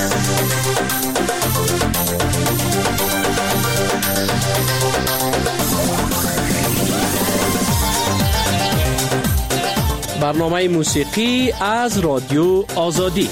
برنامه موسیقی از رادیو آزادی.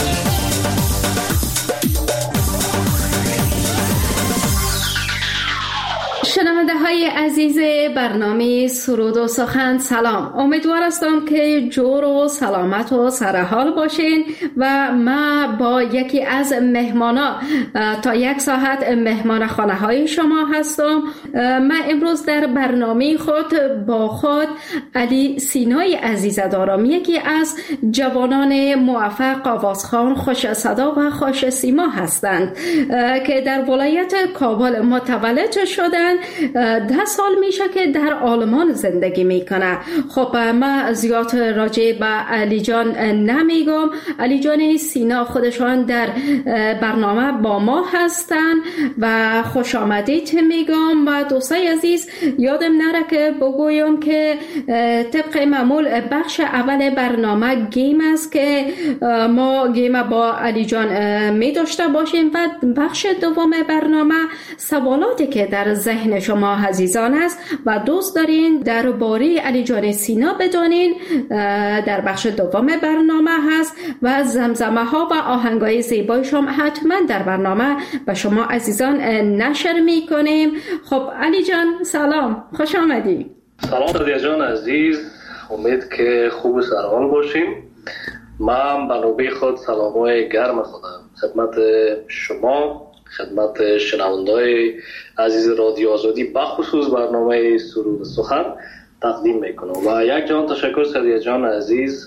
شنونده های عزیز برنامه سرود و سخن، سلام. امیدوار هستم که جور و سلامت و سرحال باشین و ما با یکی از مهمانا تا 1 ساعت مهمان خانه های شما هستم. من امروز در برنامه خود با خود علی سینای عزیز دارم، یکی از جوانان موفق آوازخوان، خوش صدا و خوش سیما هستند که در ولایت کابل متولد شدند. 10 سال میشه که در آلمان زندگی میکنه. خب من زیاد راجع به علی جان نمیگم. علی جان سینا خودشان در برنامه با ما هستن و خوش آمدید میگم. و دوستای عزیز یادم نره که بگویم که طبق معمول بخش اول برنامه گیم است که ما گیم با علی جان می داشته باشیم و بخش دوم برنامه سوالاتی که در ذهن شما عزیزان است و دوست دارین درباره علی جان سینا بدونین در بخش دوم برنامه هست و زمزمه ها و آهنگای زیبایش هم حتما در برنامه به شما عزیزان نشر می کنیم. خب علی جان سلام، خوش آمدی. سلام رادیا جان عزیز، امید که خوب و سرحال باشیم. من به نوبه خود سلامای گرم خودم خدمت شما، خدمت شنونده‌های عزیز رادیو آزادی بخصوص برنامه سرود و سخن تقدیم میکنم و یک جان تشکر سریا جان عزیز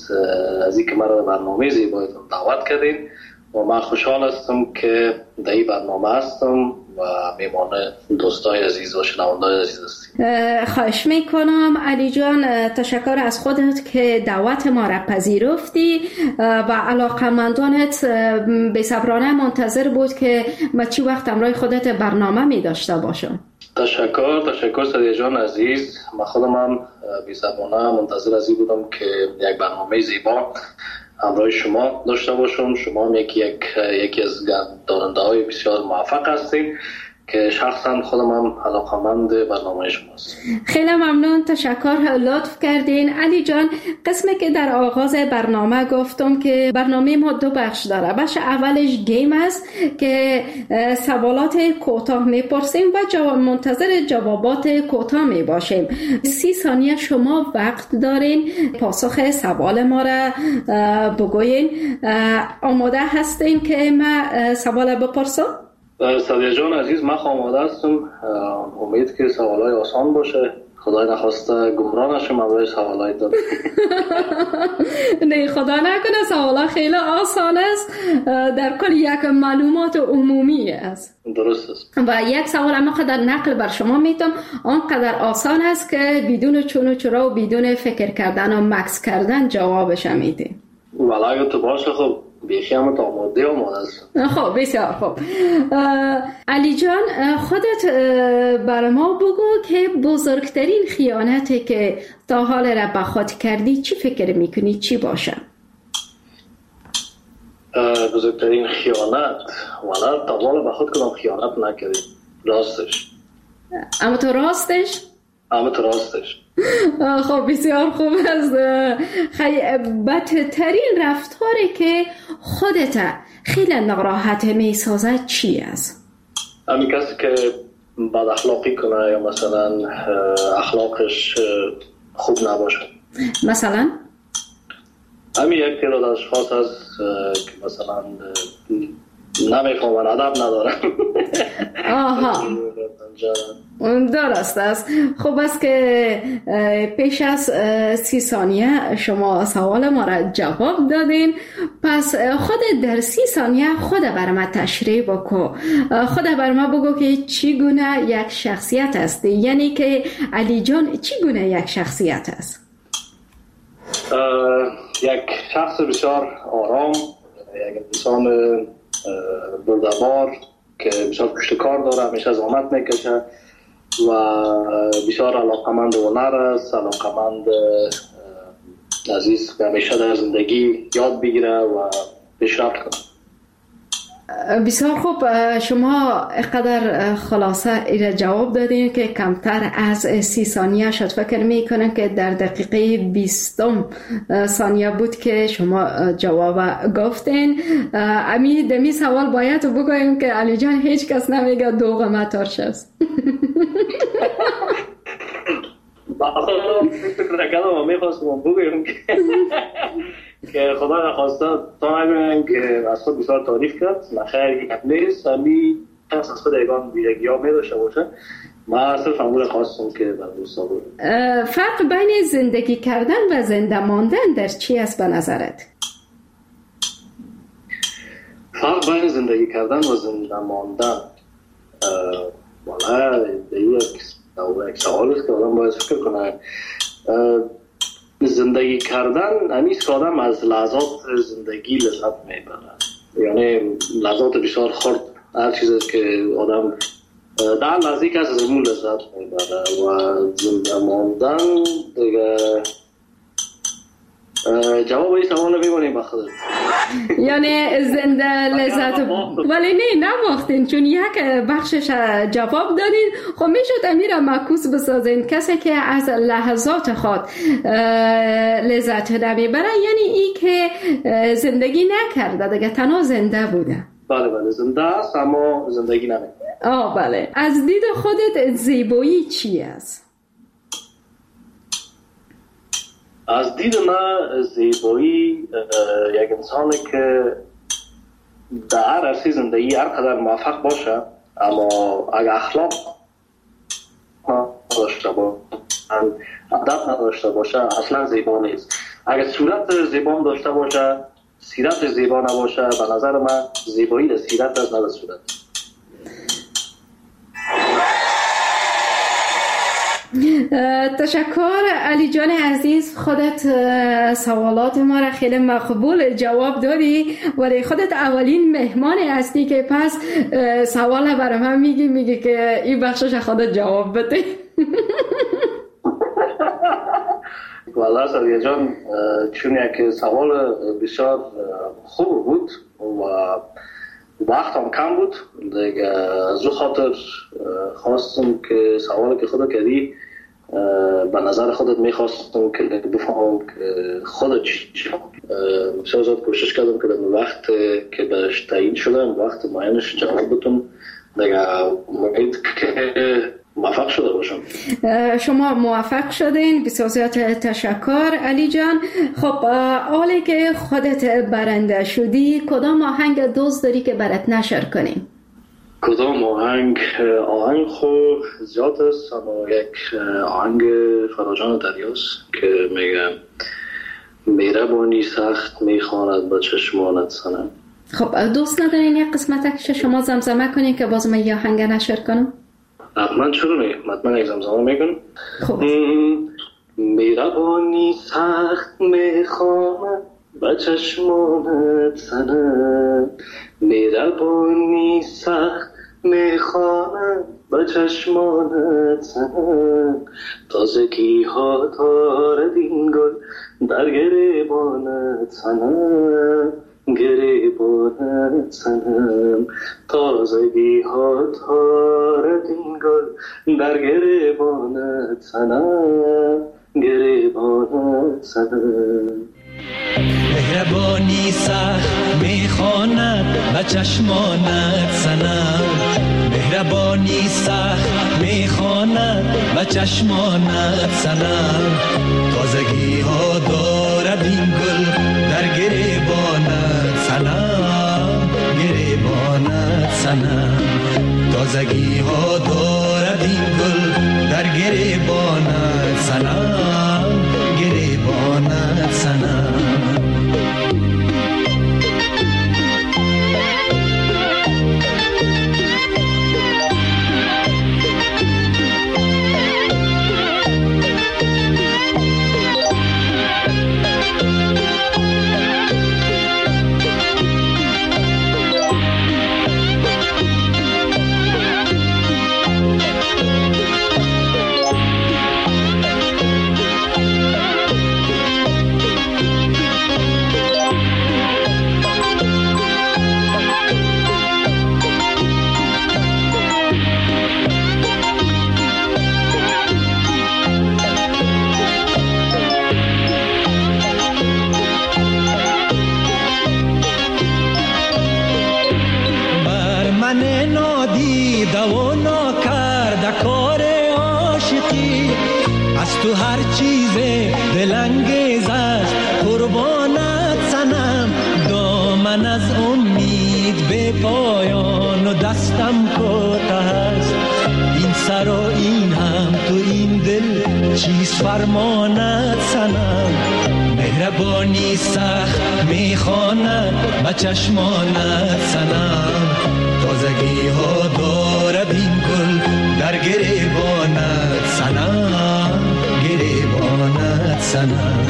از اینکه مرا به برنامه زیبایتون دعوت کردین و من خوشحال هستم که در این برنامه هستم و میمان دوستای عزیز و شنونده‌های عزیز هستیم. خواهش میکنم علی جان، تشکر از خودت که دعوت ما را پذیرفتی و علاقمندانت بی‌صبرانه منتظر بود که ما چی وقت همراه خودت برنامه می داشته باشم. تشکر سریا جان عزیز. من خودم هم بی‌صبرانه منتظر از این بودم که یک برنامه زیبا همراه شما داشته باشم. شما هم یکی از دارنده‌های بسیار موفق هستید که شخصا خودم هم علاقه‌مند برنامه شماست. خیلی ممنون، تشکر، لطف کردین. علی جان، قسمی که در آغاز برنامه گفتم که برنامه ما 2 بخش داره. بخش اولش گیم است که سوالات کوتاه میپرسیم و منتظر جوابات کوتاه میباشیم. 30 ثانیه شما وقت دارین پاسخ سوال ما را بگوین. آماده هستین که من سوال بپرسم؟ سریا جان عزیز، من آماده هستم. امید که سوالای آسان باشه، خدای نخواسته گمراه نشم برای سوالای دارم. نه خدا نکنه، سوالا خیلی آسان است، در کل یک معلومات عمومی است. درست است. و یک سوال اما قدر نقل بر شما میتونم، آنقدر آسان است که بدون چون و چرا و بدون فکر کردن و مکس کردن جوابش میده. والا تو باشه. خب بیشی هم تا آماده است. خب بسیار خوب. علی جان، خودت برای ما بگو که بزرگترین خیانتی که تا حال را به خود کردی چی فکر میکنی چی باشه؟ بزرگترین خیانت والا تا حال به خود کدام خیانت نکردیم. راستش. اما تو راستش؟ خب بسیار خوب است. بدترین رفتاری که خودت خیلی ناراحت میسازد چی است؟ همین کسی که بد اخلاقی کنه یا مثلا اخلاقش خوب نباشه. مثلا؟ همین یک تعداد اشخاص هست که مثلا نمیفهمن، ادب ندارن. آها، درست است. خوب است که پیش از 30 ثانیه شما سوال ما را جواب دادین. پس خود در 30 ثانیه خود بر ما تشریح بکن. خود بر ما بگو که چی گونه یک شخصیت است، یعنی که علی جان چی گونه یک شخصیت است؟ یک شخص بسیار آرام، یک انسان بردبار که بسیار پشت کار داره، همیشه زحمت میکشه و بسیار علاقمند هنر است، علاقمند عزیز که همیشه در زندگی یاد بگیره و پیشرفت کنه. بسیار خوب. شما اقدر خلاصه ایره جواب دادین که کمتر از 30 ثانیه شد. فکر میکنم که در دقیقه 20 ثانیه بود که شما جواب گفتین. دمی سوال باید بگویم که علی جان هیچ کس نمیگه دوغ ترش است. فکر کردم میخواستم بگویم که خدا نخواسته تا نگویم که از خود بسیار تعریف کرد. نخیر یک نیست، همی کس از خود ایگان ویژگی ها می داشته باشه. من صرف امور خواستم که بر دوستا بود. فرق بین زندگی کردن و زنده ماندن در چی است به نظرت؟ فرق بین زندگی کردن و زنده ماندن والا یک سوال است که آدم باید فکر کنه. زندگی کردن همیست که آدم از لحظات زندگی لذت میبره، یعنی لحظات بسیار خرد، هر چیزی که آدم در لحظه که از امون لذت میبره. و زنده ماندن دیگه جواب این سوال رو ببینیم بخدر. یعنی زنده لذت ولی نباختین چون یک بخشش جواب دادین. خب میشد امیر معکوس بسازین کسی که از لحظات خود لذت نمیبره، یعنی ای که زندگی نکرده دیگه، تنها زنده بوده. بله زنده است اما زندگی نمیکنه. بله. از دید خودت زیبایی چی است؟ از دید من زیبایی یک انسانی که در هر عرصه زندگی هر قدر موفق باشه اما اگر اخلاق نداشته باشه، ادب نداشته باشه، اصلا زیبا نیست. اگر صورت زیبا داشته باشه، سیرت زیبا نباشه، به نظر من زیبایی در سیرت است نه در صورت. تشکر علی جان عزیز. خودت سوالات ما را خیلی مقبول جواب دادی، ولی خودت اولین مهمان هستی که پس سوال برای من میگی که این بخشش خودت جواب بده. والله سریع جان، چون یک سوال بسیار خوب بود و وقت هم کم بود دیگه، از او خاطر خواستم که سوالی که خودت کردی به نظر خودت میخواستم که بفهمم که خودت چی بسیار کوشش کردم که در وقت که بهش تعیین شدم وقت معینش جواب بدم دیگه. امید که موفق شده باشم. شما موفق شدین، بسیار تشکر علی جان. خب حالی که خودت برنده شدی، کدام آهنگ دوست داری که برات نشر کنیم؟ کدام آهنگ خوب زیاد است، اما یک آهنگ فراجان دریاست که میگه مهربانی سخت میخواند با چشمانت سنم. خب دوست ندارین یک قسمت شما زمزمه کنین که باز من یه آهنگ نشر کنم؟ من چرا نیم؟ من یک زمزمه میکنم. خب مهربانی سخت میخواند با چشمانت سنم، مهربانی سخت میخواند با چشمانت سنم، تازگی ها دارد این گل در گریبانت سنم، گریبانت سنم، تازگی ها دارد این گل در گریبانت سنم، گریبانت سنم. مهربانی سخت میخواند و چشمانت سنم، مهربانی سخت میخواند و چشمانت سنم، تازگی ها دارد این گل در گریبانت سنم، گریبانت سنم، تازگی ها دارد این گل در گریبانت سنم، گریبانت سنم. دلانگیز است قربانت سنم، دامن از امید به پایان و دستم کوته است. این سر و این هم تو این دل چیز فرمانت سنم، مهربانی سخت میخواند به چشمانت سنم. تازگی ها دارد این گل در گریبانت سنم، گریبانت سنم.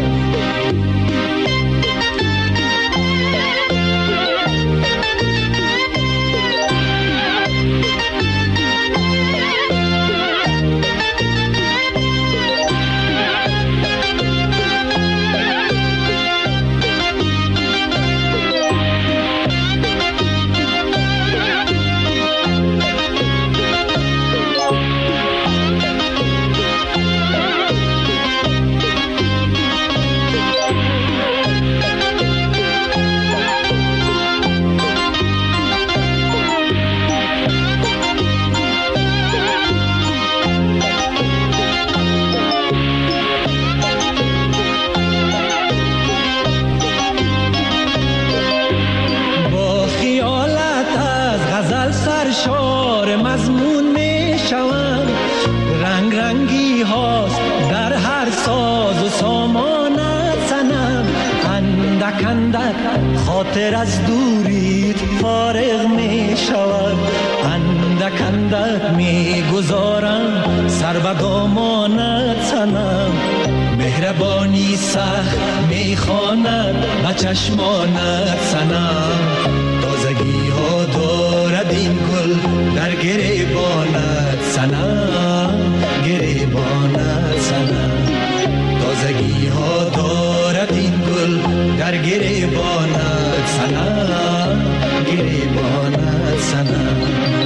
خاطر از دوریت فارغ می شود، اندک اندک می گذارم سر و دامانت سنم. مهربانی سخت می خواند به چشمانت سنم. تازگی ها دارد این گل در گریبانت سنم، گریبانت سنم. تازگی ها دارد این گل در گریبانت سنم، گریبانت سنم.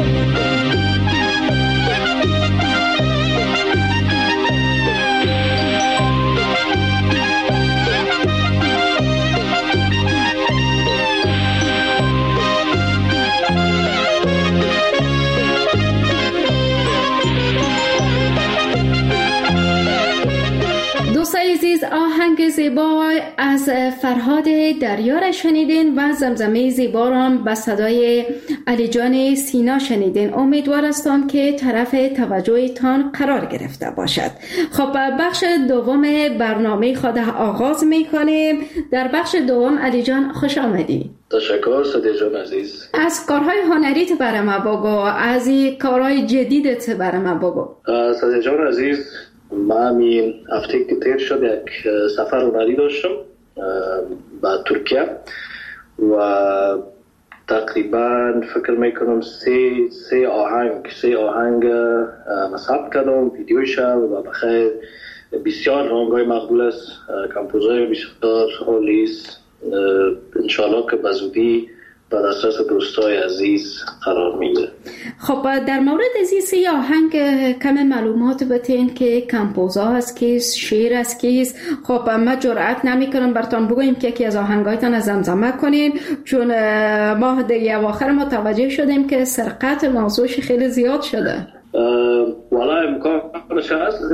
عزیز، آهنگ زیبا از فرهاد دریا را شنیدین و زمزمه زیبا را به صدای علی جان سینا شنیدین. امیدوار هستم که طرف توجهتان قرار گرفته باشد. خب بخش دوم برنامه خود آغاز میکنیم. در بخش دوم علی جان خوش آمدی. تشکر صدیق جان عزیز. از کارهای هنریت برای ما بگو، از کارهای جدیدت برای ما بگو. صدیق جان عزیز، من همین هفته که تیر شد یک سفر هنری داشتم به ترکیه و تقریبا فکر میکنم سه آهنگ ثبت کردم، ویدیوش و بخیر بسیار رنگای مقبول است، کمپوزای بسیار عالی است. انشالله که به زودی به دسترس دوستای عزیز قرار میده. خب در مورد از این آهنگ کم معلومات بتین که کمپوزا است کیست، شعر است کیست. خب ما جرأت نمیکنم براتون بگویم که یکی از آهنگایتان از زمزمه کنین، چون ما دیگه اواخر متوجه شدیم که سرقت موضوعش خیلی زیاد شده. والا امکانش هست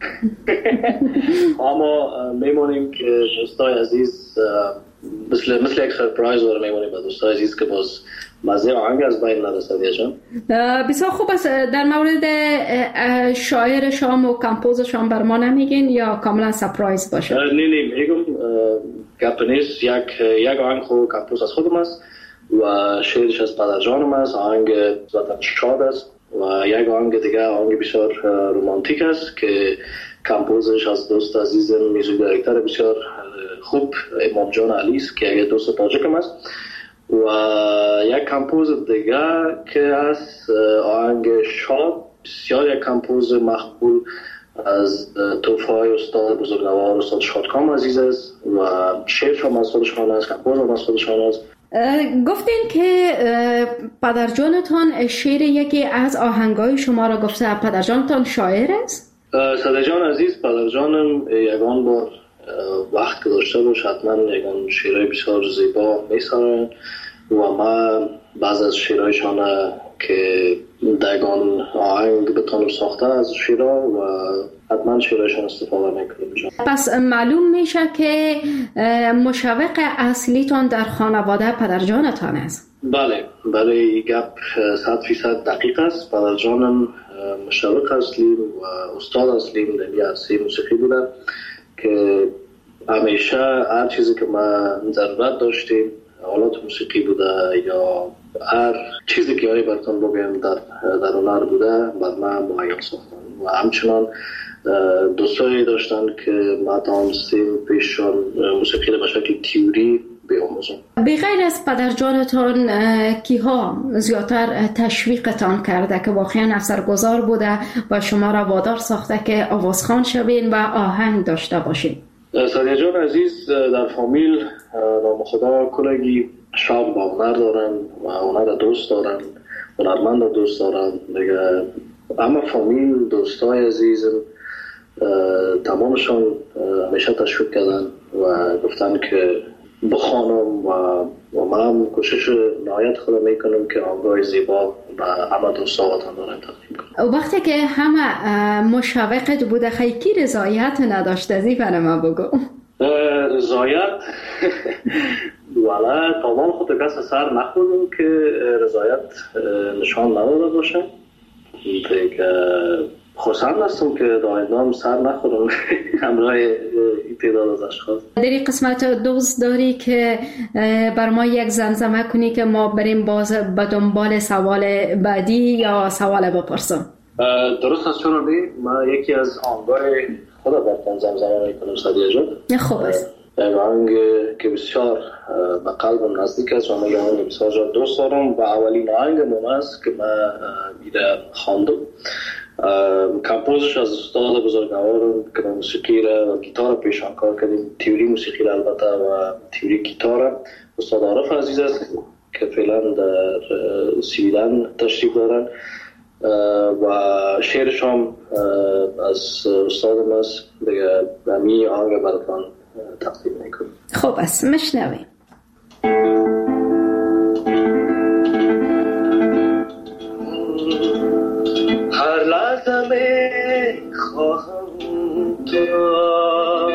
اما میمونیم که دوستای عزیز مثل یک سرپرایز رو میمونیم به دوستای عزیز که باز مزه آهنگ از بین نرسد. بسیار خوب است. در مورد شاعر شام و کمپوز شام بر ما نمیگین یا کاملا سرپرایز باشه؟ نه میگم گپ نیست. یک آهنگ خود کمپوز از خودم است و شعرش از پدر جانم است. آهنگ ذاتاً شاد است و یک آهنگ دیگه آهنگ بسیار رومانتیک است که کمپوزش از دوست عزیزم میوزیک دایرکتور بسیار خوب امام جان علی است که یک دوست تاجیکم است و یک کمپوز دیگه که از آهنگ شاد بسیار یک کمپوز مقبول از توفای استاد بزرگوار استاد شادکام عزیز است و شعرش هم از خودشان است، کمپوز هم از خودشان است. گفتین که پدرجانتان شعر یکی از آهنگای شما را گفته. پدرجانتان شاعر است؟ صدیق جان عزیز، پدرجانم یگان بار وقت گذاشته باش حتما یگان شعرهای بسیار زیبا میسرن و من بعض از شعرهایشان که دگان آهنگ بتونم ساخته از شیرا و حتما شیراشون استفاده میکنیم. پس معلوم میشه که مشوق اصلیتون در خانواده پدرجانتان است. بله این گپ 100% دقیق است. پدرجانم مشوق اصلی و استاد اصلی در عرصه موسیقی بودن که همیشه هر چیزی که ما ضرورت داشتیم، آلات موسیقی بوده یا هر چیزی که براتون بگم در هنر بوده، بر من مهیا ساختن و همچنان دوستایی داشتن که ما تانستیم پیششان موسیقی رو به شکل تیوری بیاموزم. بغیر از پدرجانتان کیها زیادتر تشویقتان کرده که واقعا اثرگذار بوده و شما را وادار ساخته که آوازخوان شوین و آهنگ داشته باشین؟ سادیه جان عزیز در فامیل نام خدا کلگی شوق با هنر دارن و هنر دوست دارن، هنرمند دوست دارن دیگه. اما فامیل دوستای عزیزم تمامشان همیشه تشویق کردن و گفتن که بخوانم و من کوشش نهایت خودم میکنم که آهنگای زیبا و همه دوستانتان دارم تقدیم کنم. وقتی که همه مشوقت بوده خیلی رضایت نداشته زی برای ما بگو. رضایت ولی تمام خود کس سر نخوردم که رضایت نشان نداده باشم دیگه. خوشحال هستم که دایدام سر نخورم همراه تعداد از اشخاص. در این قسمت دوست داری که بر ما یک زمزمه کنی که ما بریم باز به دنبال سوال بعدی یا سوال بپرسم؟ درست است چون من یکی از آهنگای خدا براتون زمزمه میکنم سادیه جان. خوب است. یک آهنگ که بسیار به قلبم نزدیک است و من این آهنگ بسیار دوست دارم و اولین آهنگم است که من میره خواندم. کمپوزش از استاد بزرگوارم که موسیقی را و گیتار پیشان کار کردیم، تیوری موسیقی را البته و تیوری گیتار، استاد عارف عزیز است که فعلا در سویدن تشریف دارن و شعرش هم از استادم است دیگه. همین آهنگ براتون تقدیم میکنم. خوب است مشنویم. هر لحظه می خواهم تو را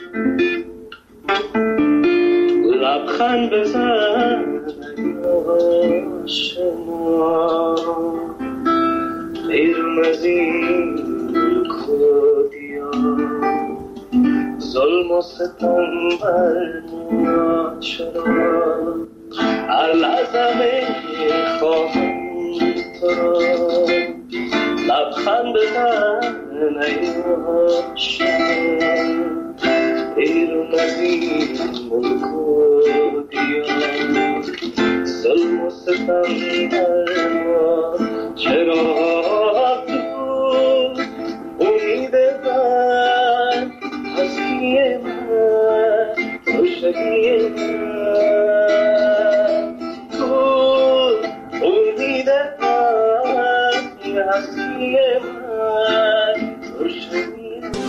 لبخند بزن شما بیرون از این کودیا ظلم و ستم بر ما چرا. هر لحظه می خواهم تو را لبخند بزن نیاشم بیرون از این ملک و دیار ظلم و ستم بر ما چرا. تو امید من هستی من روشنی من تو امید من هستی من روشنی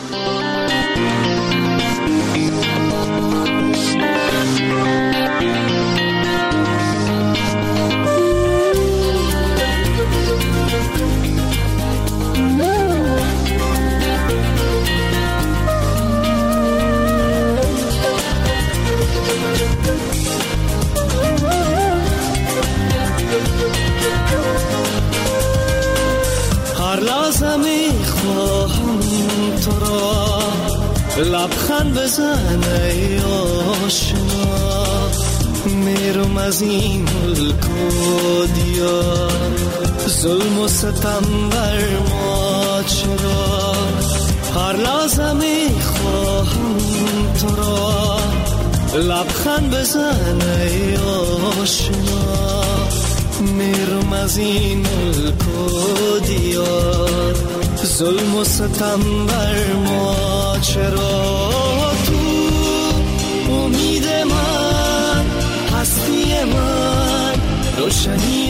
لبخند بزن ای آشنا میرم از این ملک و دیار ظلم و ستم بر ما چرا. هر لحظه میخواهم تو را لبخند بزن ای آشنا میرم از این ملک و دیار ظلم و ستم بر ما چرا. تو امید من هستی من روشنی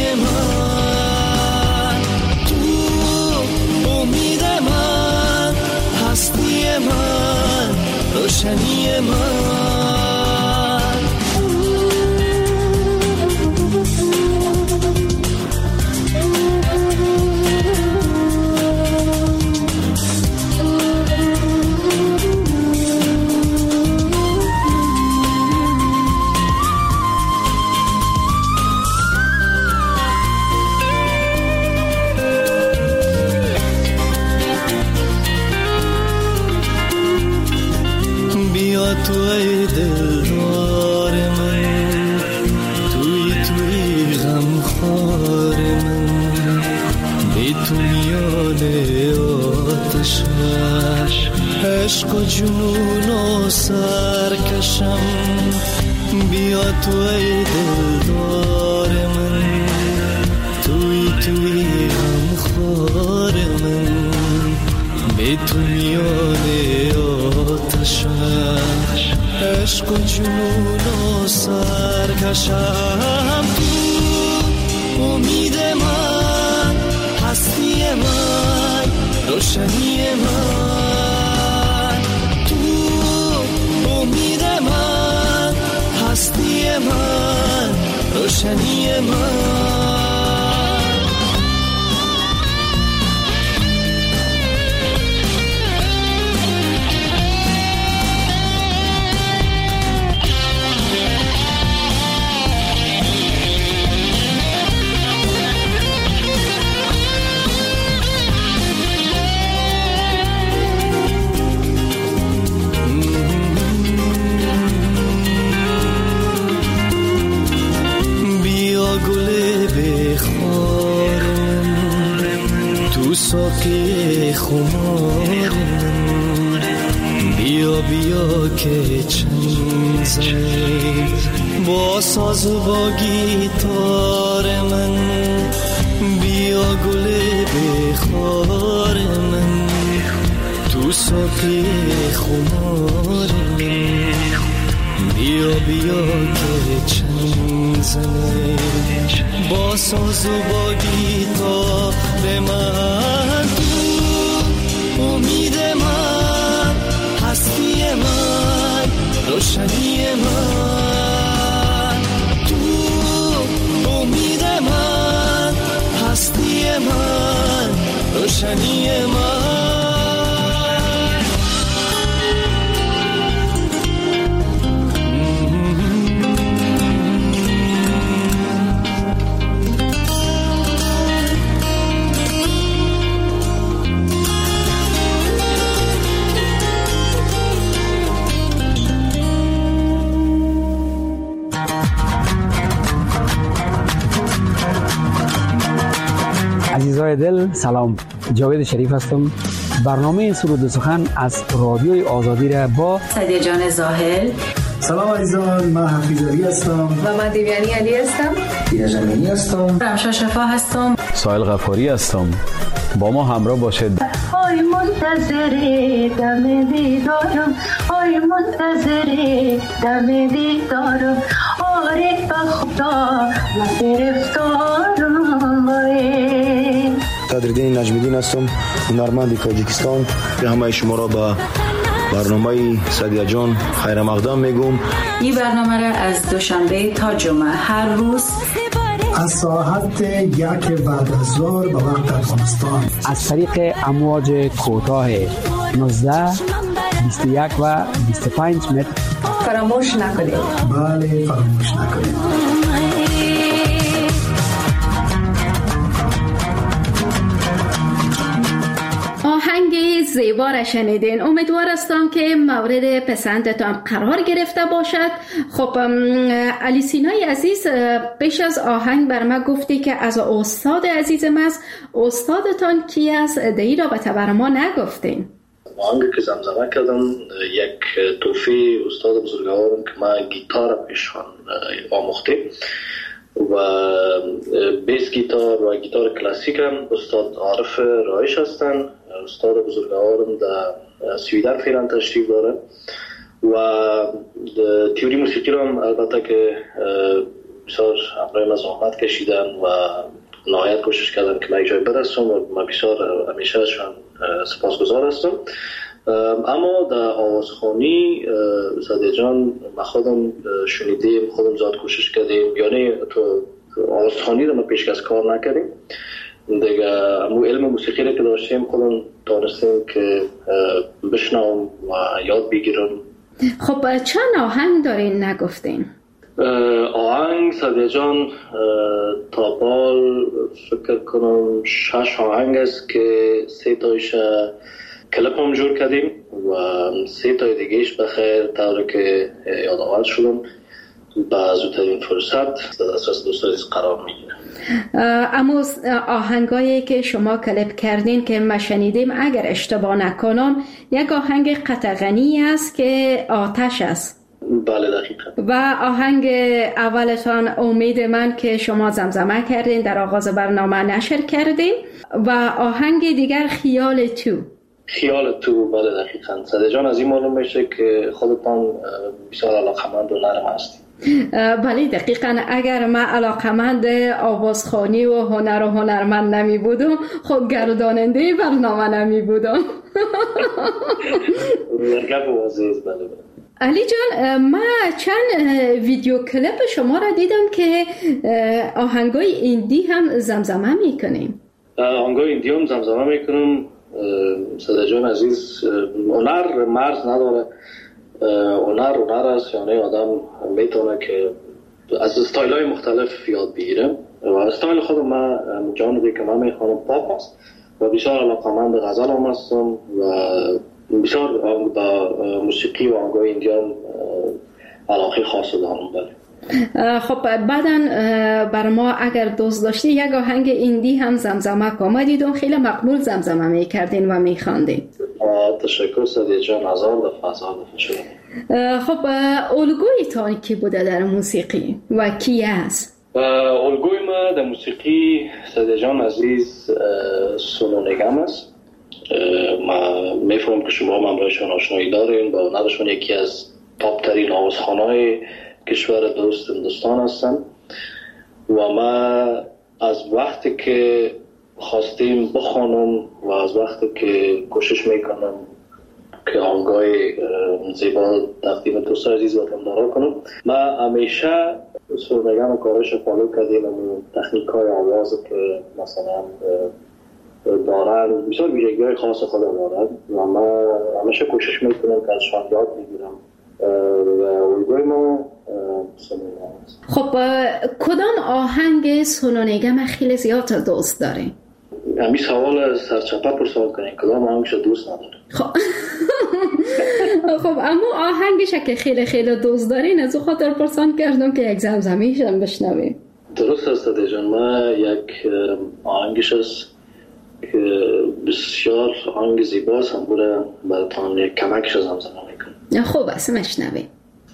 من تو امید من هستی من روشنی من. توی غمخوار من، بی تو میان آتش عشق و جنون و سرکشم. بیا تو ای دلدار من، توی غمخوار من، بی تو میان آتش عشق و جنون و سرکشم. تو امید من، هستی من، روشنی من. تو امید من، هستی من، روشنی من. ساقی خمار من، بیا بیا که چنگ زنی با ساز و با گیتار من. بیا گل بخار من، تو ساقی خمار من، بیا بیا که چنگ زنی با ساز و با گیتار من. تو امید من، هستی من، روشنی من. تو امید من، هستی من، روشنی من. عزیزای دل سلام، جاوید شریف هستم. برنامه سرود و سخن از رادیوی آزادی را با سعدیه جان زاهل. سلام عزیزان، من حفیظ علی هستم و من دیویانی علی هستم. دینا جمعی هستم. رمشا شفا هستم. سایل غفاری هستم. با ما همراه باشید. آی منتظر دم دیدارم، آی منتظر دم دیدارم، آره با خدا من گرفتارم. قدردین نجمیدین هستم، هنرمند تاجیکستان. به همه شما را به برنامه سعدیه جان خیر مقدم میگم. این برنامه را از دوشنبه تا جمعه هر روز از ساعت 1 بعد از ظهر به وقت افغانستان از طریق امواج کوتاه 19 21 و 25 متر فراموش نکنید. بله، فراموش نکنید. آهنگ زیبا را شنیدین. امیدوار هستم که مورد پسندتان قرار گرفته باشد. خب علی سینای عزیز، پیش از آهنگ بر ما گفتی که از استاد عزیزم است. استادتان کی است؟ دی را به بر ما نگفتین. آهنگی که زمزمه کردم یک توفی استاد بزرگوارم که ما گیتار پیشان آموخته و بیس گیتار و گیتار کلاسیک هم استاد عارف رایش هستن. استاد بزرگوارم در سویدن فعلا تشریف داره و تیوری موسیقی رو هم البته که بسیار همراه ما زحمت کشیدن و نهایت کوشش کردن که من یک جای برسم و من بسیار همیشه ازشان سپاسگزار هستم. اما در آوازخوانی سعدیه جان ما خودم شنیدیم، خودم زیاد کوشش کردیم، یعنی تو آوازخوانی رو ما پیشکش کار نکردیم دیگه. امو علم موسیقی رو که داشتیم خودم دانستیم که بشنوم و یاد بگیرم. خب چند آهنگ دارین نگفتین؟ آهنگ سعدیه جان تا بال فکر کنم 6 آهنگ است که 3 تایش کلپ هم جور کردیم و 3 تای دیگهش بخیر طوری که یادآور شدم با زودترین فرصت در دسترس دوستان قرار میگیره. اما آهنگایی که شما کلیپ کردین که ما شنیدیم اگر اشتباه نکنم یک آهنگ قطغنی است که آتش است. بله دقیقا. و آهنگ اولتان امید من که شما زمزمه کردین در آغاز برنامه نشر کردین و آهنگ دیگر خیال تو. بله دقیقا. صدیق جان از این معلوم میشه که خودتان بسیار علاقمند و نرم هستید. بله دقیقا. اگر من علاقمند آوازخوانی و هنر و هنرمند نمی بودم خب گرداننده برنامه نمی بودم. بله. علی جان من چند ویدیو کلیپ شما را دیدم که آهنگای ایندی هم زمزمه میکنیم. آهنگای ایندی هم زمزمه میکنم. صدیق جان عزیز، هنر مرز نداره. هنر است، یعنی آدم میتونه که از استایل های مختلف یاد بگیره و استایل خودم من جانبی که من میخوانم پاپ است و بسیار علاقمند غزل هم هستم و بسیار با موسیقی و آهنگای ایندیان علاقه خاص دارم. بله. خب بعداً بر ما اگر دوست داشتی یک آهنگ ایندی هم زمزمه کن. دیدم خیلی مقبول زمزمه میکردین و میخواندین. تشکر صدیق جان. هزار دفعه شده. خب الگویتان کی بوده در موسیقی و کی است؟ الگوی ما در موسیقی صدیق جان عزیز سونو نگم است. ما میفهمم که شما هم برایشان آشنایی دارین. با هنرشون یکی از تاپ ترین آوازخوان‌های کشور دوست هندوستان هستن و ما از وقتی که خواستیم بخوانم و از وقتی که کوشش میکنم که آهنگای زیبا تقدیم دوست عزیز وطندارا کنم، ما همیشه سرنگم و کارش فالو کردیم و تکنیک های آواز که مثلا دارن بسیار ویژگی های خاص خود دارن و ما همیشه کوشش میکنم که ازشان یاد میگیرم و الگوی ما سونو. خب کدام آهنگ سونو نگم خیلی زیاد دوست داری؟ همین سوال سرچپه پرسان کنین کدام آهنگش دوست نداری؟ خب اما آهنگش که خیلی دوست دارین از خاطر پرسان کردم که یک زمزمه‌ایش هم بشنویم. درست است صدیق جان. ما یک آهنگش است که بسیار آهنگ زیباست هم بوده براتان یک کمکش زمزمه میکنم. خوب است میشنویم.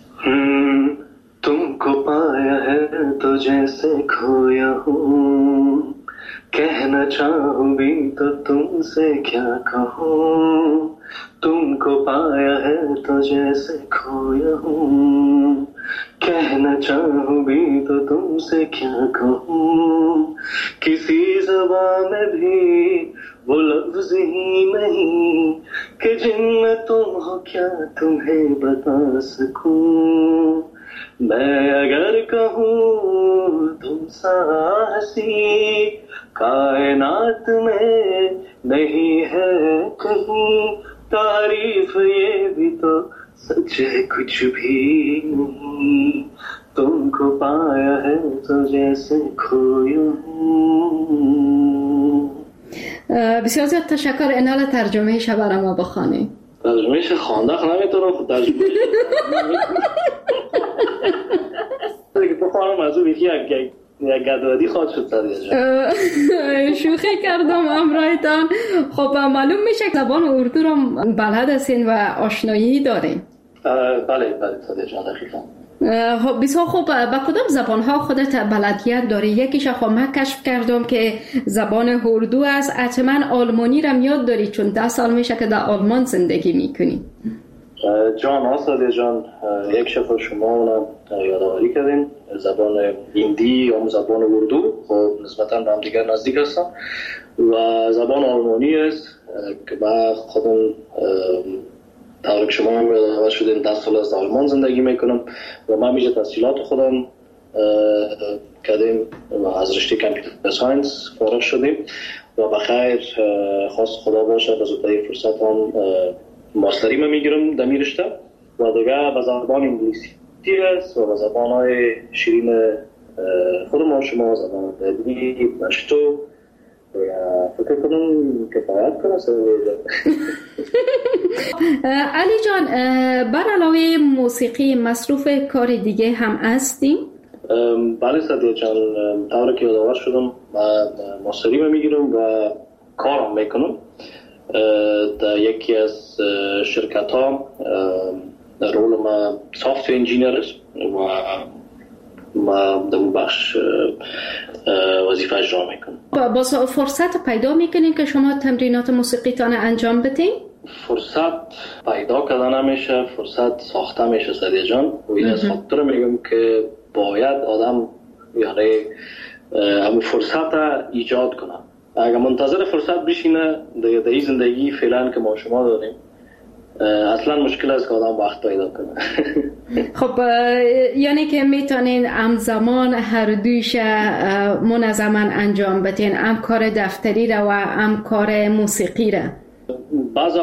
तुमको पाया है तो जैसे खोया हूँ, कहना चाहूँ भी तो तुमसे क्या कहूँ. तुमको पाया है तो जैसे खोया हूँ, कहना चाहूँ भी तो तुमसे क्या कहूँ. किसी ज़बान में भी वो लफ्ज़ ही नहीं कि जिनमें तुम हो क्या तुम्हें बता सकूं. मैं अगर कहूँ तुम सा हंसी कायनात में नहीं है कहीं, तारीफ ये भी तो सच है कुछ भी नहीं. तुमको पाया है तो जैसे खोया हूँ. بسیار زیاد تشکر. اینال ترجمه شب برای ما بخوانی. ترجمهش خواندخ نمیتونم خود ترجمه دیگه بخوانم از اون یکی یک گدوادی خواهد شد صدیق. شوخی کردم امرایتان. خب معلوم میشه که زبان اردو رو بلد هستین و آشنایی دارین. بله صدیق جان دقیقا. بسیار خوب. با کدام زبان‌ها خودت بلدیت داری؟ یکیش خب من کشف کردم که زبان اردو است. حتما آلمانی را یاد داری چون 10 سال میشه که در آلمان زندگی میکنی. جان آساده جان، یک شفا شما اونم یادآوری کردین. زبان هندی یا زبان اردو خب نسبتاً به هم دیگر نزدیک هستن و زبان آلمانی است که من خودم طور که شما هم یادآور شدین 10 سال از آلمان زندگی میکنم و من میشه تحصیلات خودم کردیم و از رشته کامپیوتر ساینس فارغ شدیم و بخیر خواست خدا باشه به زودترین فرصت هم ماستری من میگیرم در رشته و دیگه به زبان انگلیسی است و به زبان‌های شیرین خودم شما زبان دادی پشتو فکر کنم کفایت کنه. علی جان، بر علاوه موسیقی مصروف کار دیگه هم هستیم؟ بله سعدیه جان، طوری که یادآور شدم من ماستری میگیرم و کارم میکنم در یکی از شرکت ها. رول ما سافت‌ویر انجینیر است و ما در اون بخش وظیفه اجرا میکنم. با فرصت پیدا میکنین که شما تمرینات موسیقیتان انجام بدین؟ فرصت پیدا کردن نمیشه، فرصت ساخته میشه سعدیه جان. و این از خاطر میگم که باید آدم یعنی همون فرصت ایجاد کنه. اگر منتظر فرصت بشینه در این زندگی فعلا که ما شما داریم اصلا مشکل است که آدم وقت پیدا کنه. خب یعنی که میتونین همزمان هر دویش منظما انجام بدین، هم کار دفتری را و هم کار موسیقی را؟ بعض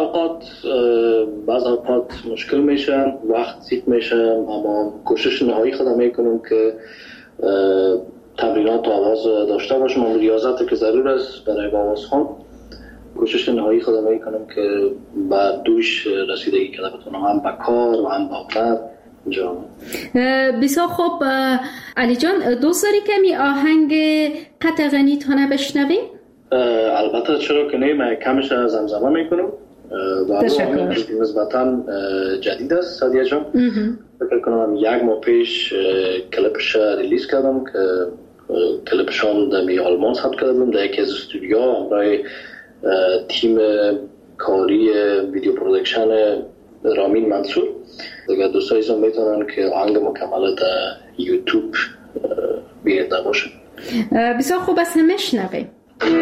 اوقات مشکل میشه، وقت زیاد میشه، اما کوشش نهایی خودم میکنم که تمرینات آواز داشته باشم. اما ریاضت که ضرور است برای آواز خوان، کوشش نهایی خودم میکنم که بعد دوش رسیدگی کنم بتونم هم با کار و هم با هنر انجام. بسیار خوب. علی جان، دوست داری کمی آهنگ قطع غنی تانه بشنویم؟ البته چرا که نه، من کمش زمزمه میکنم و آهنگ نسبتا جدید است سعدیه جان. فکر کنم 1 ماه پیش کلیپش ریلیز کردم که کلیپشان در آلمان ثبت کردم در یکی از استودیوها همراه تیم کاری ویدیو پرودکشن رامین منصور. دیگه دوستایشون میتونن که آهنگ مکمل در یوتیوب بیننده باشن. بسیار خوب است، میشنویم.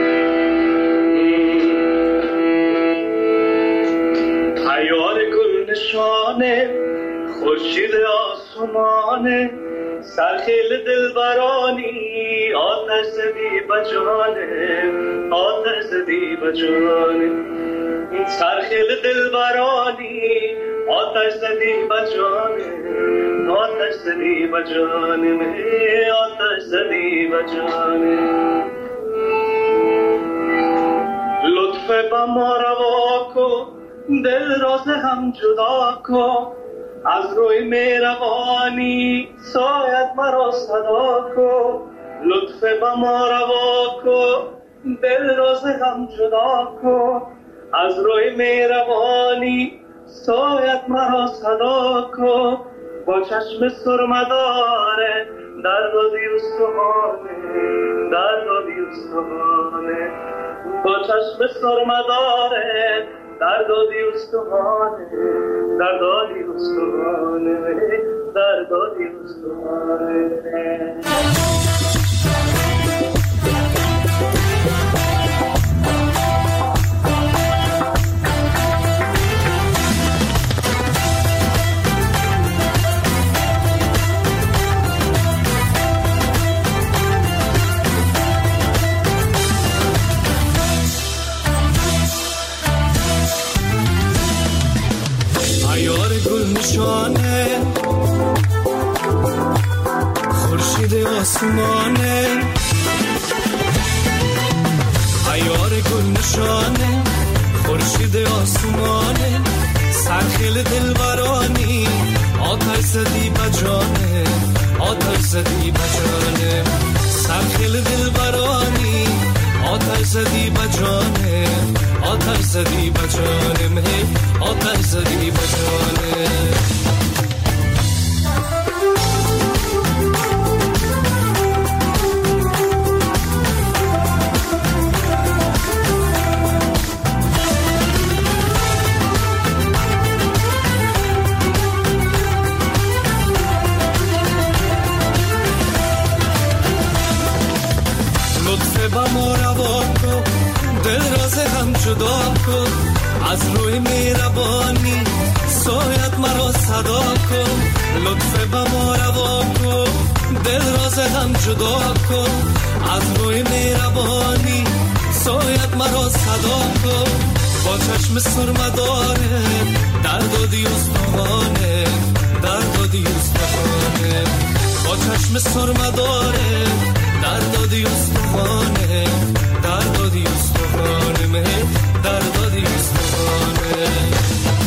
تیار گل نشانه خورشید آسمانه سرخیل دلبرانی آتش زدی بجانه آتش زدی بجانه سرخیل دلبرانی آتش زدی بجانه آتش زدی بجانه آتش زدی بجانه لطف با ما روا کن دل راز هم جدا کن از روی مهربانی سایت مرا صدا کن لطف با ما روا کن دل راز هم جدا کن از روی مهربانی سایت مرا صدا کن با چشم سرمداره درد و دیوستوانه درد و دیوستوانه با چشم سرمداره درد و دیوستوانه درد و دیوستوانه درد و دیوستوانه. نشانه خورشید آسمانه عیار گل نشانه خورشید آسمانه سرخیل دلبرانی آتش زدی بجانه آتش زدی بجانه سرخیل دلبرانی آتش زدی بجانه آتش زدی بجانه آتش زدی بجانه. لطف با ما روا کن دل راز هم جدا کن از روی مهربانی سایت مرا صدا کن لطف با ما روا کن دل راز هم جدا کن از روی مهربانی سایت مرا صدا کن با چشم سرمداره درد و دیوستوانه درد و دیوستوانه با چشم سرمداره درد و دیوستوانه درد و دیوستوانه درد و دیوستوانه.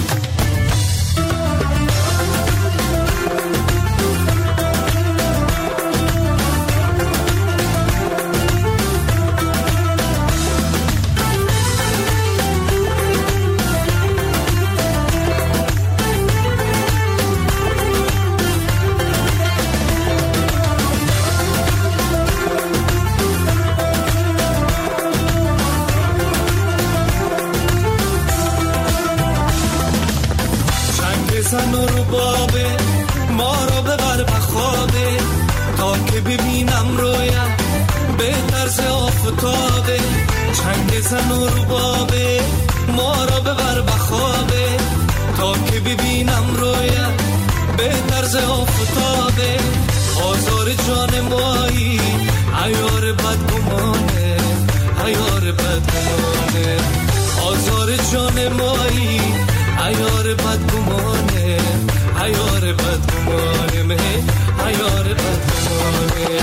آفتابه، چنگ زن و ربابه، ما را ببر بخوابه تا که ببینم رویت به طرز آفتابه. آزار جان مایی عیار بدگمانه، عیار بدگمانه، آزار جان مایی عیار بدگمانه، عیار بدگمانه، عیار بدگمانه.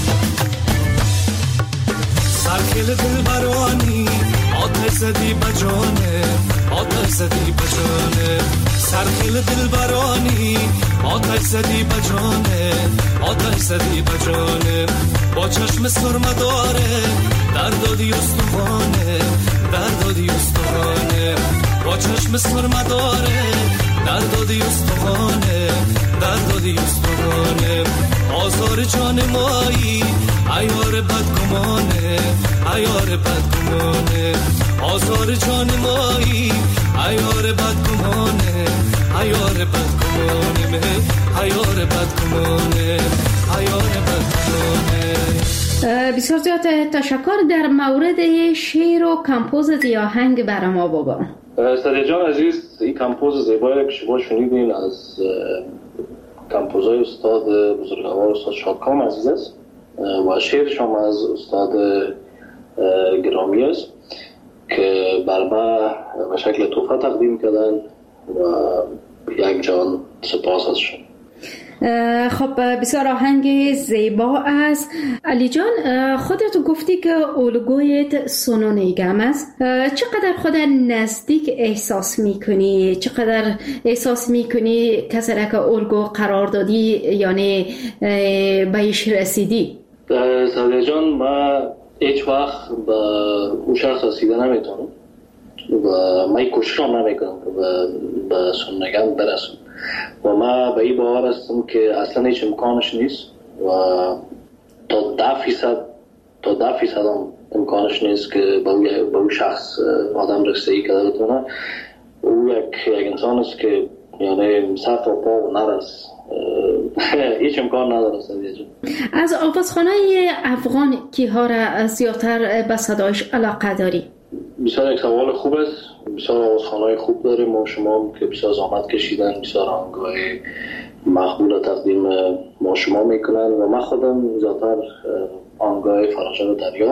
سرخیل دل برانی آتش زدی بجانه، آتش زدی بجانه، سرخیل دل برانی آتش زدی بجانه، آتش زدی بجانه. با چشم سرمداره در دادی استوانه، در دادی استوانه، با چشم سرمداره در دادی استوانه، در دادی استوانه. آزار جان مایی عیار بدگمانه، عیار بدگمانه، آزار جان مایی عیار بدگمانه، عیار بدگمانه، عیار بدگمانه، عیار بدگمانه. بسیار زیاد تشکر. در مورد شعر و کمپوز آهنگ برای ما بگو. سادیا جان عزیز، این کمپوز زیبایی که شما شنیدین از کمپوزای استاد بزرگوار استاد شادکام عزیز است و شعرش هم از استاد گرامی است که بر ما به شکل تحفه تقدیم کردن و یک جان سپاس ازشون. خب بسیار آهنگ زیبا است. علی جان، خودت گفتی که الگویت سونو نیگم است. چقدر خودت نزدیک احساس میکنی؟ چقدر احساس میکنی کسی را که الگو قرار دادی یعنی بهش رسیدی؟ سادیا جان، ما هیچ وقت به اون شخص رسیده نمیتونم و من کوشش هم نمیکنم که به سونو نیگم برسم و ما به این باور هستم که اصلا هیچ امکانش نیست و تا 10% هم امکانش نیست که به اون شخص آدم رسیدگی کرده بتونه. او یک انسان است که یعنی سر تا پا و نرس، هیچ امکان نداره. از آوازخانه افغان کیها را زیادتر به صدایش علاقه داری؟ بسیار یک سوال خوب است. بسیار آوازخانه‌های خوب داریم ما شما که بسیار زحمت کشیدن، بسیار آهنگ‌های مقبول تقدیم ما شما میکنن و من خودم زیادتر آهنگ‌های فراشان دریا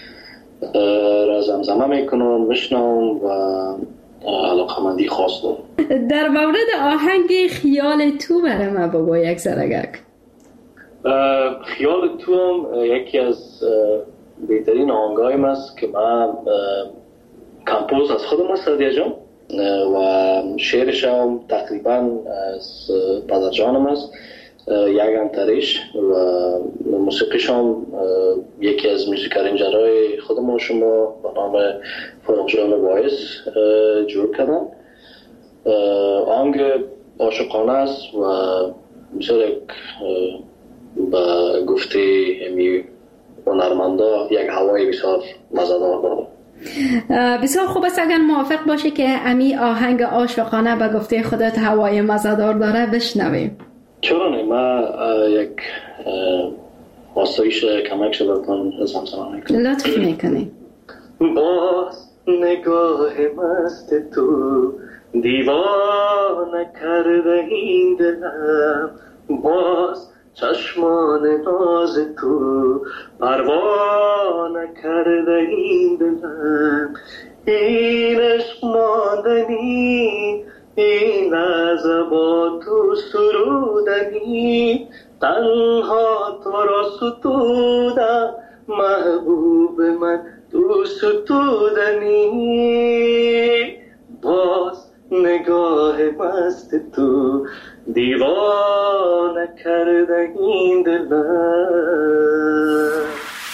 را زمزمه میکنم، میشنوم و علاقه‌مندی خاص دارم. در مورد آهنگ خیال تو برای ما بگو یک سرگک. خیال تو هم یکی از بهترین آهنگایم است که من کمپوز از خودم است سادیا جان و شعرش هم تقریبا از پدر جانم است، یک انتریش و موسیقیش هم یکی از موسیقارنجرهای خودم شما به نام فرخجان وایس جور کردن. آهنگ عاشقانه است و بسیار یک به گفته امی هنرمندا یک هوای بسیار مزه‌دار داره. بسیار خوب است اگر موافق باشه که امی آهنگ عاشقانه به گفته خودت هوای مزه‌دار داره بشنویم. چرا نه؟ من یک آسایش کمک شدتان زمزمه میکنم. لطف میکنی. باز نگاه مست تو دیوانه کرده این دلم، باز چشمان ناز تو پروانه کرده این دلم. این عشق ماندنی، این از با تو سرودنی، تنها تو را ستودم محبوب من تو ستودنی. باز نگاه مست تو دیوانه کرده این دلم.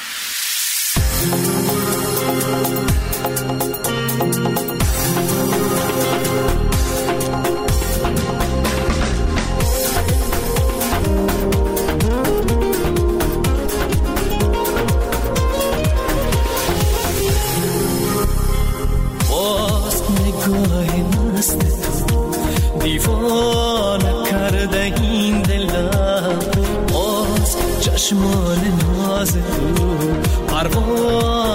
دیوانه کرده این دلم، باز چشمان ناز تو پروانه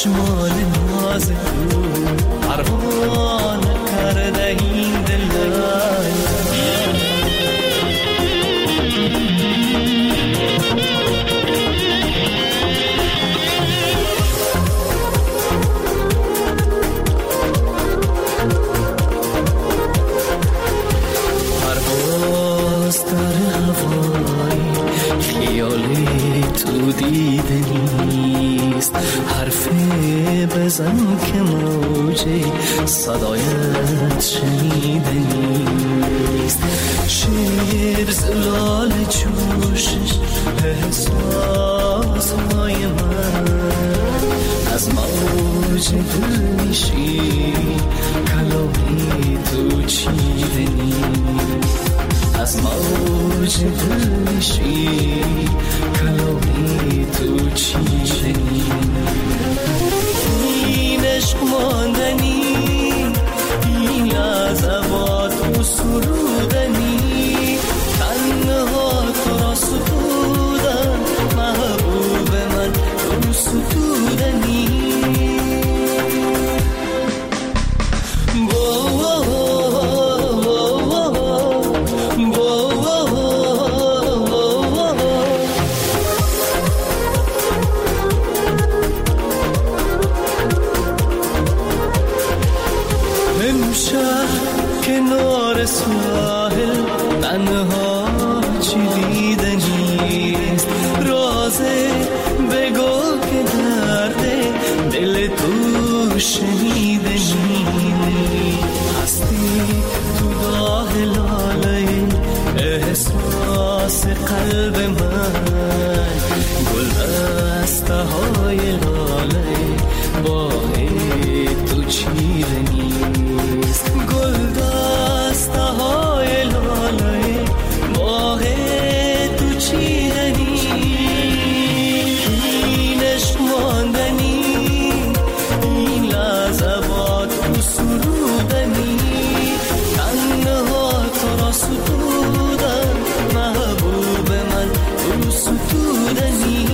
چشمان ناز تو پروانه کرده این دلای پرواز در هوای خیالی تو دیده نیست حرفی بزن که موجی صدایت شنیده نیست شیر زلال جوشش احساس های من از موج دل میشی کلامی تو چیده نیست از موج دل میشی کلامی تو چیده این عشق ماندنی این لحظه با تو سرودنی تنها تو را سپودم محبوب من تو ستودنی کنار ساحل تنها چی دیده نیست رازه بگو که درده دل تو شنیده نیست هستی تو داغ لاله احساس قلب من گل دسته های لاله باه تو چیده نیست گل دسته های لاله باغ تو چیده نیست این عشق ماندنی این لحظه با تو سرودنی تنها تو را سپودم محبوب من تو ستودنی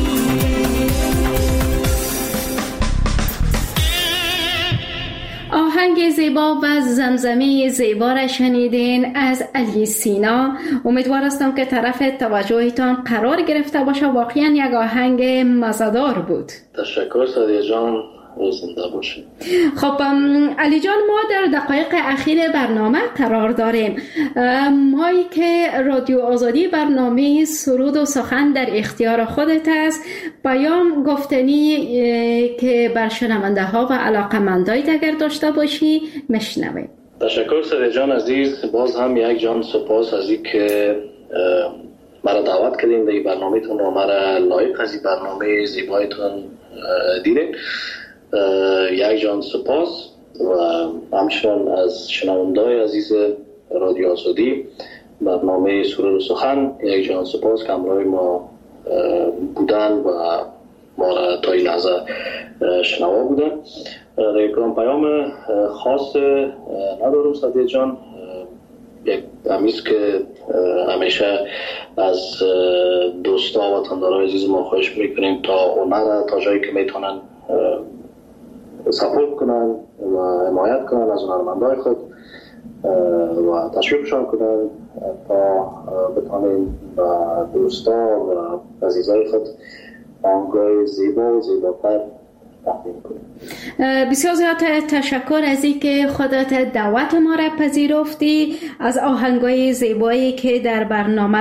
آهنگ زیبا و زمزمه زیبا را شنیدین از علی سینا. امیدوار هستم که طرف توجهتان قرار گرفته باشه. واقعا یک آهنگ مزه‌دار بود. تشکر سادیا جان، زنده باشید. خب علی جان، ما در دقایق اخیر برنامه قرار داریم. مایی که رادیو آزادی برنامه سرود و سخن در اختیار خودت است، پیام گفتنی که بر شنونده ها و علاقمندای اگر داشته باشی مشنویم. تشکر سادیا جان عزیز، باز هم یک جان سپاس از این که مرا دعوت کردین در این برنامه‌تون و مرا لایق از این برنامه زیبایتون دیدین. یک جان سپاس و همچنان از شنونده‌های عزیز رادیو آزادی برنامه سرود و سخن یک جان سپاس که همراه ما بودن و ما را تا این لحظه شنوا بودن. یک پیام خاص ندارم سادیا جان، یک همیست که همیشه از دوستا و وطندارای عزیز ما خواهش میکنیم تا هنر تا جایی که میتونن سپورت کنن و حمایت کنن از هنرمندای خود و تشویقشان کنن تا بتونیم و دوستا و عزیزای خود آهنگای زیبا و زیباتر تقدیم کنیم. بسیار زیاد تشکر از این که خودت دعوت ما را پذیرفتی، از آهنگای زیبایی که در برنامه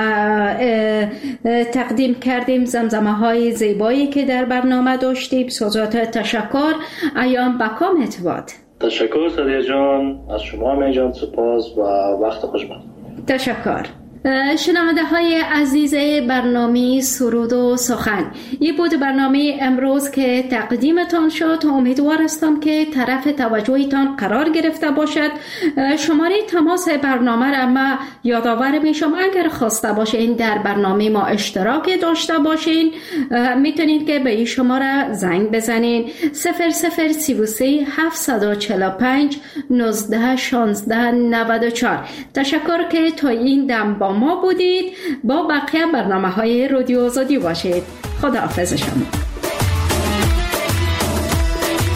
تقدیم کردیم، زمزمه های زیبایی که در برنامه داشتیم. بسیار زیاد تشکر. ایام بکامت باد. تشکر سادیا جان، از شما هم جان سپاس و وقت خوش باد. تشکر. شنونده های عزیز برنامه سرود و سخن، این بود برنامه امروز که تقدیمتان شد. امیدوار هستم که طرف توجهتان قرار گرفته باشد. شماره تماس برنامه را ما یادآور میشم، اگر خواسته باشین در برنامه ما اشتراک داشته باشین میتونید که به این شماره زنگ بزنین 0033 745 19 16 94. تشکر که تا این دم با ما بودید. با بقیه برنامه‌های رادیو آزادی باشید. خداحافظ شما.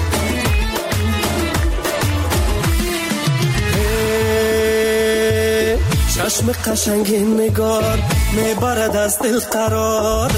چشم قشنگ نگار میبرد از دل قراره،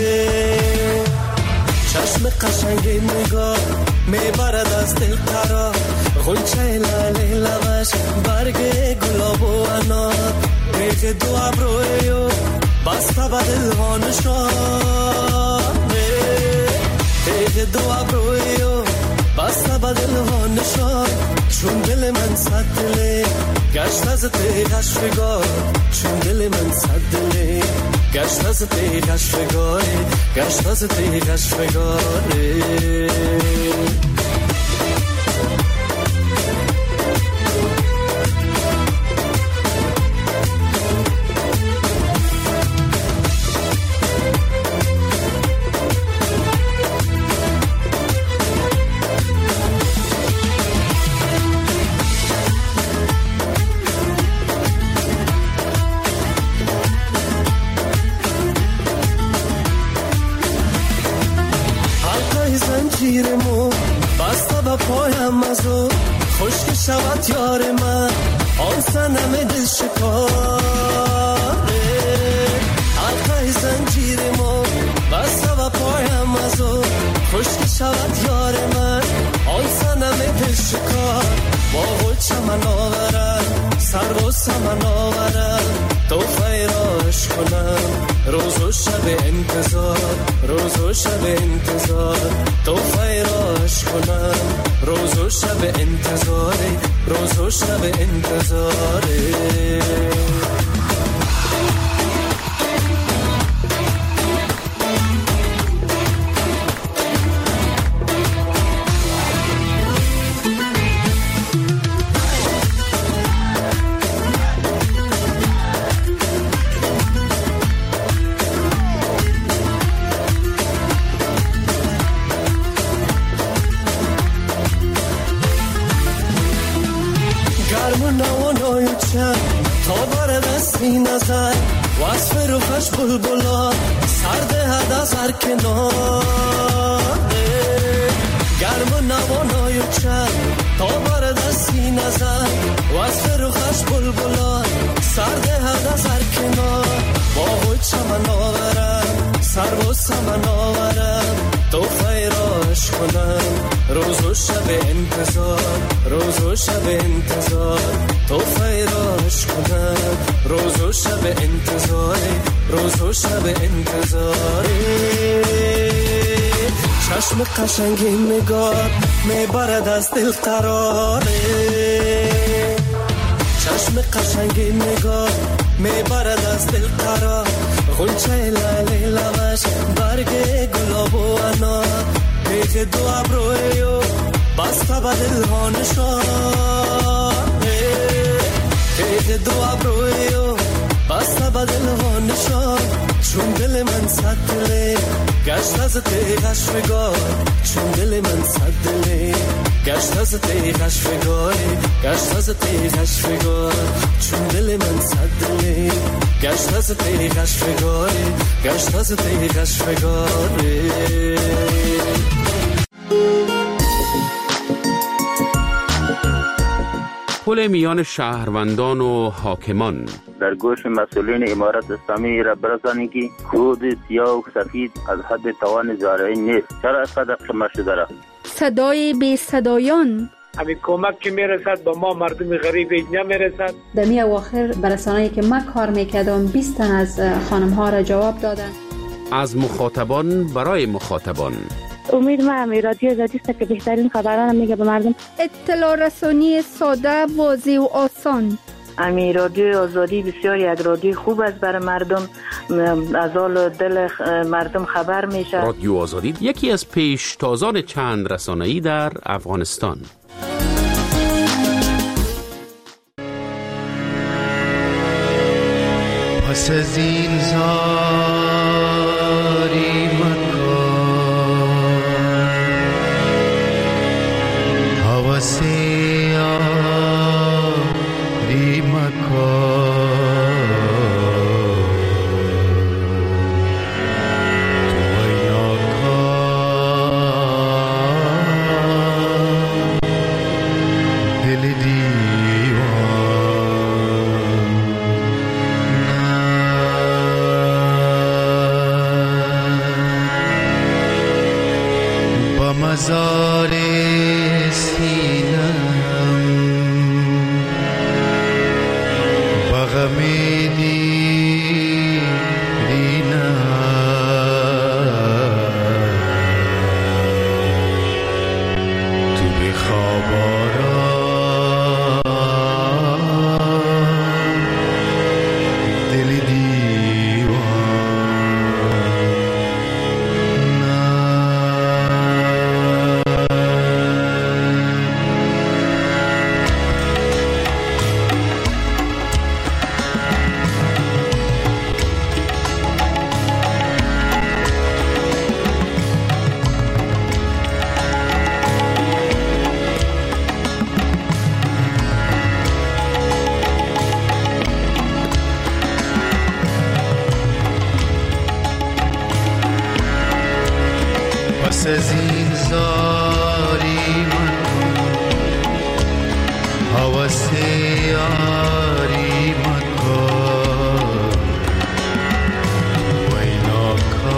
چشم قشنگ نگار میبرد از دل قرار، غنچه لاله لبش برگ گلاب و انار، ریخ دو ابرویو بسته به دل ها نشانه، ریخ دو ابرویو بسته به دل ها نشان، چون دل من صد دله گشت از تیغش فگار، چون دل من صد دله گشت از تیغش فگار، گشت از تیغش فگاره. زنجیرمو بسته به پایم ازو، خشک شود یار من آن سنم دل شکاره، حلقه زنجیرمو بسته به پایم ازو، خشک شود یار من آن سنم دل شکار، با خود چمن آورم سر و سمن آورم، تو خیراش کنم روز و شب انتظار، روز و شب انتظار، تو خیراش کنم روز و شب انتظار، روز و شب انتظار. تا برد از این نظر وصف روحش بلبلان سرده هد از هر کناره، گرم و نوانای و چند تا برد از این نظر وصف روحش بلبلان سرده هد از هر کنار، با خود چمن آورم سر و سمن آورم، تو خیراش کنم روز و شب انتظار، روز و شب انتظار، تو خیراش کنم روز و شب انتظار، روز و شب انتظار. چشم قشنگ نگار میبرد از دل قراره، چشم قشنگ نگار میبرد از دل قرار، غنچه لاله لبش برگ گلاب و انار، ریخ دو ابرویو بسته به دل ها نشانه، ریخ دو ابرویو بسته به دل ها نشان، چون دل من صد دله گشت از تیغش فگار، چون دل من صد دله گشت از تیغش فگار، گشت از تیغش فگار، چون دل من صد دله گشت از تیغش فگار، گشت از تیغش فگار. پل میان شهروندان و حاکمان در گوش مسئولین امارت اسلامی را برسانید که خود سیاه و سفید از حد توان زارعی نیست. چرا اینقدر خمه شده را؟ صدای بی صدایان همین کمک که میرسد با ما مردم غریب نمیرسد. در می اواخر برسانه‌ای که من کار میکردم 20 تن از خانم ها را جواب دادن. از مخاطبان برای مخاطبان. امید ما رادیو آزادی است که بهترین خبران میگه به مردم. اطلاع رسانی ساده، واضح و آسان. امی رادیو آزادی بسیار یک رادیو خوب است برای مردم، از حال دل مردم خبر میشه. رادیو آزادی یکی از پیشتازان چند رسانه‌ای در افغانستان. پس از این زاری مکن حواسی آری مکن تو با مزار سینم با غم پس از این زاری من حواس یاری من کن و اینا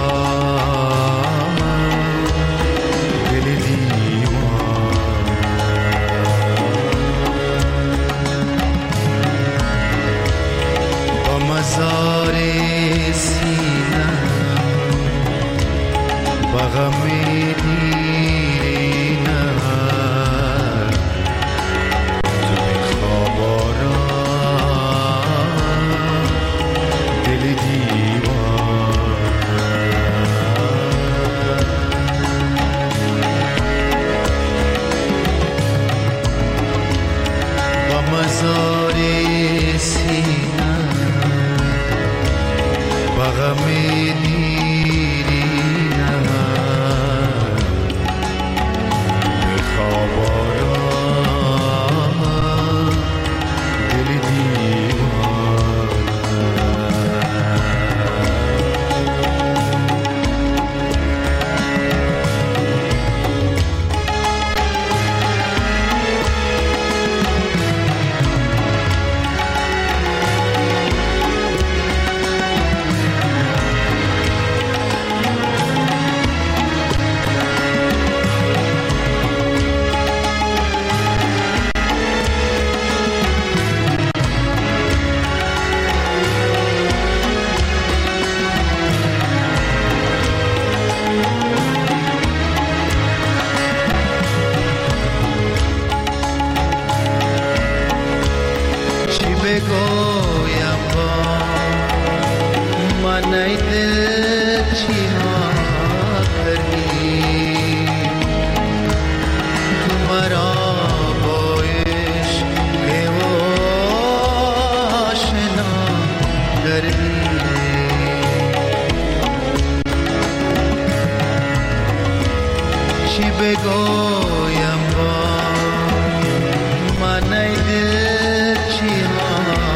کن دل دیوان با مزار سینم با غم بگویم با من ای دل چی ها کردی تو مرا با عشق آشنا کردی چی بگویم با من ای دل چی ها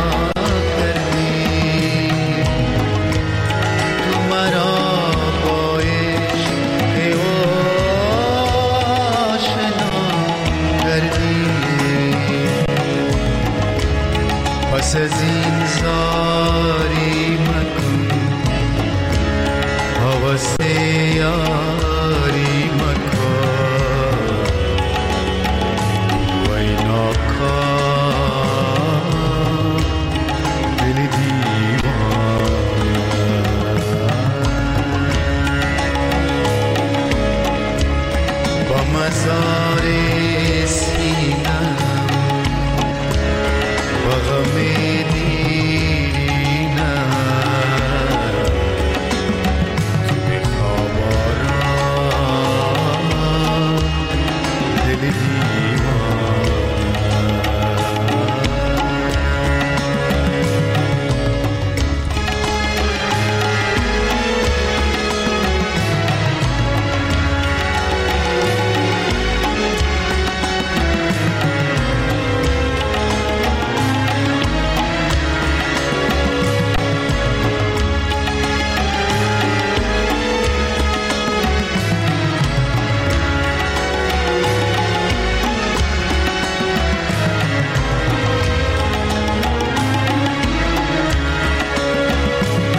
پس از این زاری مکن حواس یاری مکن و اینا کن دل دیوان با مزار سینم با غم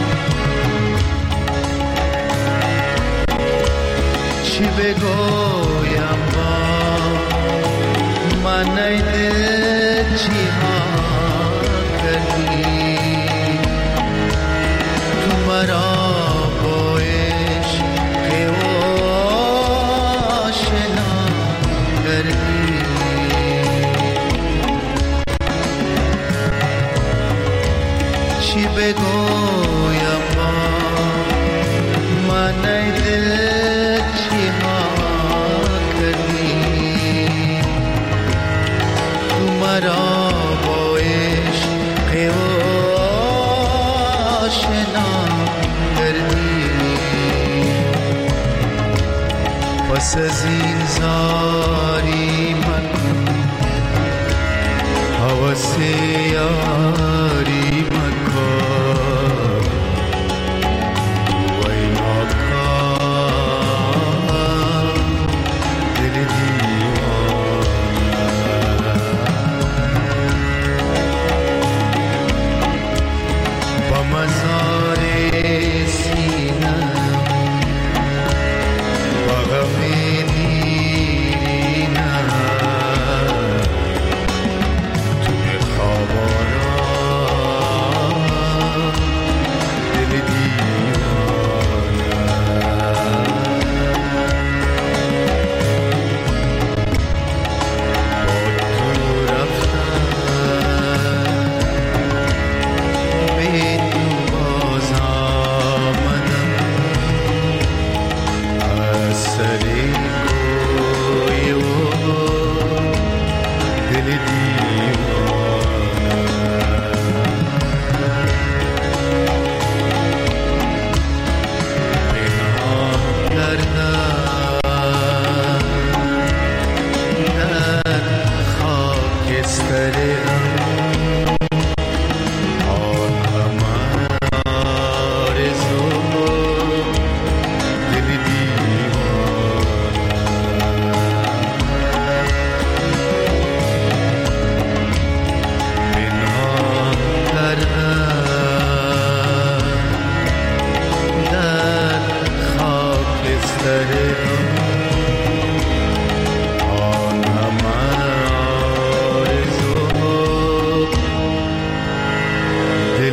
چی بگو من ای دل چی ها کردی تو مرا با عشق آشنا کردی چی بگویم من ای دل چی ها کردی تو مرا با عشق آشنا کردی پس از این زاری مکن حوث یاری مکن وای ناکام دل دیوانه با مزار سینم با غم دیرینم توی خوابانا دل دیوانه با تو رفتم به تو باز آمدم از سر کوی و دل دیوانه پنهان کردم در خاکستر آن همه آرزو دل دیوانه پنهان کردم در خاکستر آن همه آرزو دل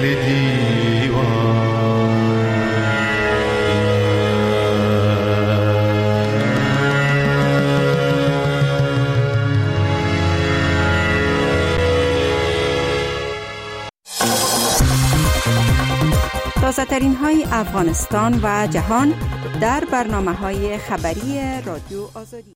تازه‌ترین های افغانستان و جهان در برنامه‌های خبری رادیو آزادی.